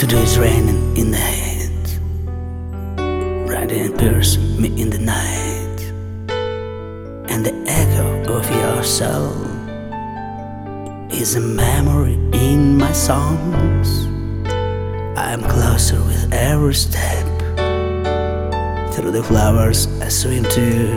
Today it's raining in the head, riding piercing me in the night, and the echo of your soul is a memory in my songs. I'm closer with every step, through the flowers I swim to,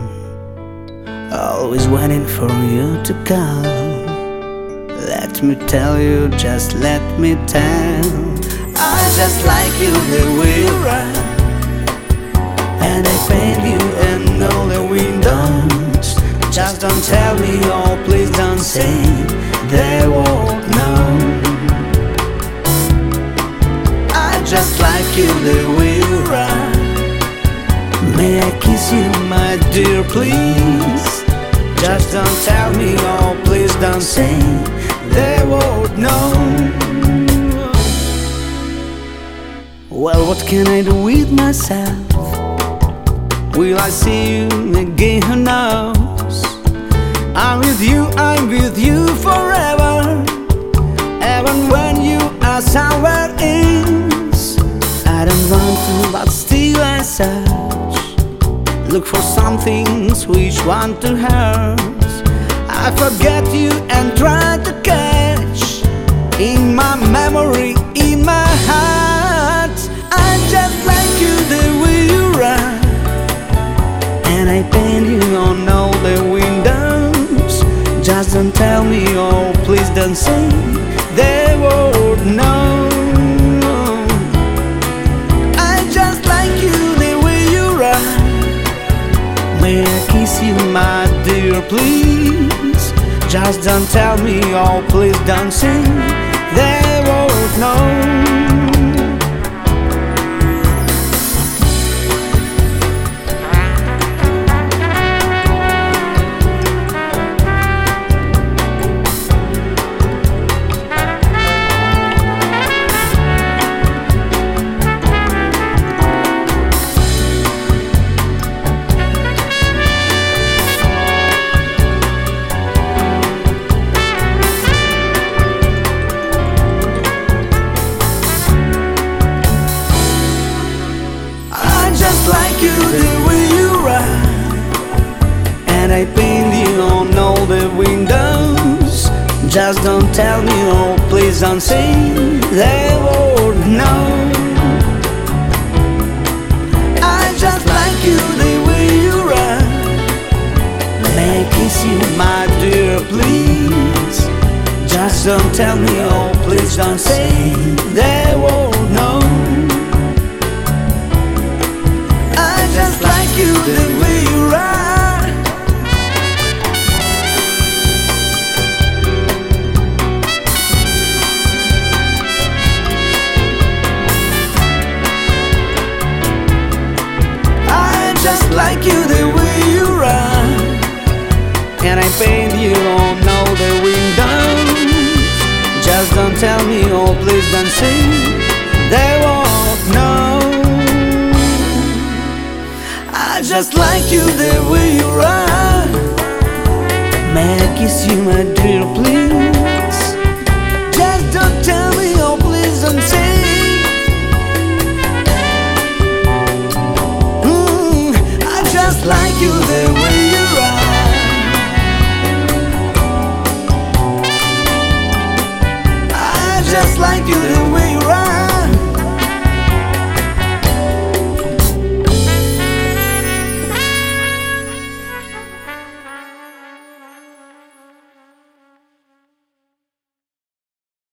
always waiting for you to come. Let me tell you, just let me tell, I just like you the way you run, and I paint you in all the windows. Just don't tell me, oh please don't say they won't know. I just like you the way you run. May I kiss you, my dear, please? Just don't tell me, oh please don't say they won't know. Well, what can I do with myself? Will I see you again? Who knows? I'm with you forever, even when you are somewhere else. I don't want to, but still I search, look for some things which want to hurt. I forget you and try to catch in my memory, in my heart. I just like you the way you run, and I paint you on all the windows. Just don't tell me, oh please don't say they won't know. I just like you the way you run. May I kiss you, my dear, please? Just don't tell me, oh please don't say they won't know. Like you the way you run, and I paint you on all the windows. Just don't tell me, oh please don't say they won't know. I just like you the way you run. May I kiss you, my dear, please? Just don't tell me, oh please don't say they won't know. Just like you the way you run. I just like you the way you run, and I paint you on all the windows. Just don't tell me, oh please don't say they won't know. I just like you the way you run. May I kiss you, my dear, please? Just don't tell me, oh please don't say. I just like you the way you run. I just like you the way